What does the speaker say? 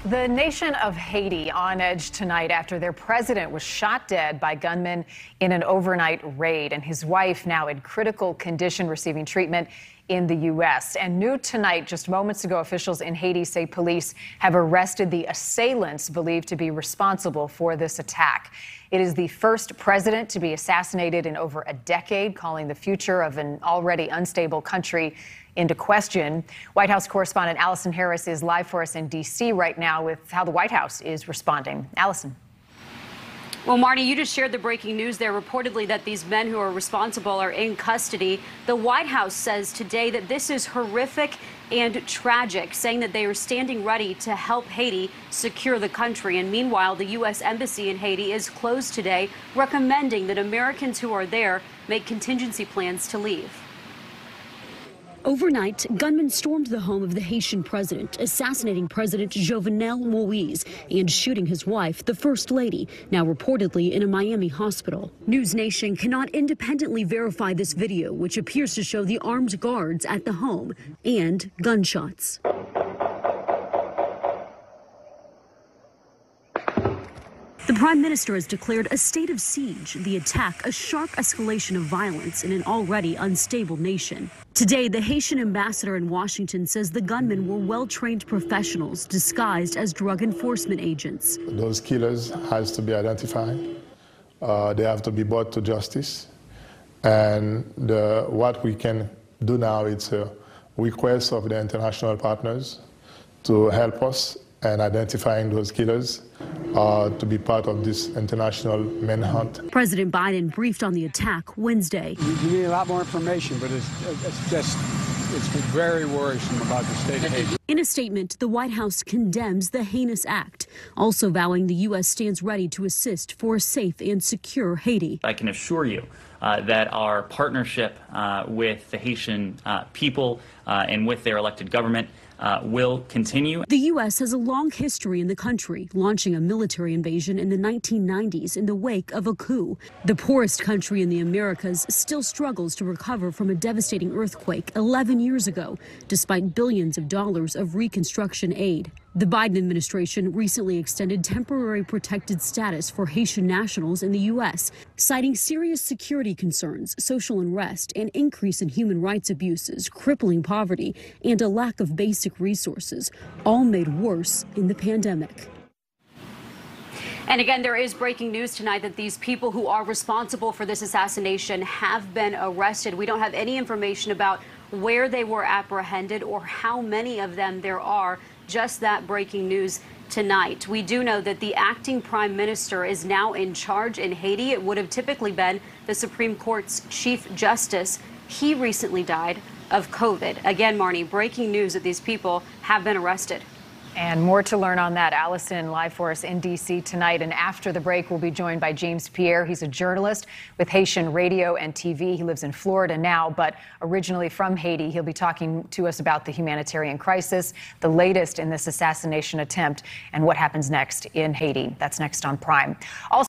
The nation of Haiti on edge tonight after their president was shot dead by gunmen in an overnight raid, and his wife now in critical condition receiving treatment in the U.S. And new tonight, just moments ago, officials in Haiti say police have arrested the assailants believed to be responsible for this attack. It is the first president to be assassinated in over a decade, calling the future of an already unstable country into question. White House correspondent Allison Harris is live for us in D.C. right now with how the White House is responding. Allison. Well, Marty, you just shared the breaking news there, reportedly that these men who are responsible are in custody. The White House says today that this is horrific and tragic, saying that they are standing ready to help Haiti secure the country. And meanwhile, the U.S. Embassy in Haiti is closed today, recommending that Americans who are there make contingency plans to leave. Overnight, gunmen stormed the home of the Haitian president, assassinating President Jovenel Moise and shooting his wife, the First Lady, now reportedly in a Miami hospital. News Nation cannot independently verify this video, which appears to show the armed guards at the home and gunshots. The Prime Minister has declared a state of siege, the attack a sharp escalation of violence in an already unstable nation. Today, the Haitian ambassador in Washington says the gunmen were well-trained professionals disguised as drug enforcement agents. Those killers has to be identified. They have to be brought to justice. And what we can do now is a request of the international partners to help us in identifying those killers to be part of this international manhunt. President Biden briefed on the attack Wednesday. We need a lot more information, but it's very worrisome about the state of Haiti. In a statement, the White House condemns the heinous act, also vowing the U.S. stands ready to assist for a safe and secure Haiti. I can assure you that our partnership with the Haitian people and with their elected government will continue. The U.S. has a long history in the country, launching a military invasion in the 1990s in the wake of a coup. The poorest country in the Americas still struggles to recover from a devastating earthquake 11 years ago, despite billions of dollars of reconstruction aid. The Biden administration recently extended temporary protected status for Haitian nationals in the U.S., citing serious security concerns, social unrest, an increase in human rights abuses, crippling poverty, and a lack of basic resources, all made worse in the pandemic. And again, there is breaking news tonight that these people who are responsible for this assassination have been arrested. We don't have any information about where they were apprehended or how many of them there are. Just that breaking news tonight. We do know that the acting prime minister is now in charge in Haiti. It would have typically been the Supreme Court's chief justice. He recently died of COVID. Again, Marnie, breaking news that these people have been arrested. And more to learn on that. Allison live for us in D.C. tonight. And after the break, we'll be joined by James Pierre. He's a journalist with Haitian radio and TV. He lives in Florida now, but originally from Haiti. He'll be talking to us about the humanitarian crisis, the latest in this assassination attempt, and what happens next in Haiti. That's next on Prime. Also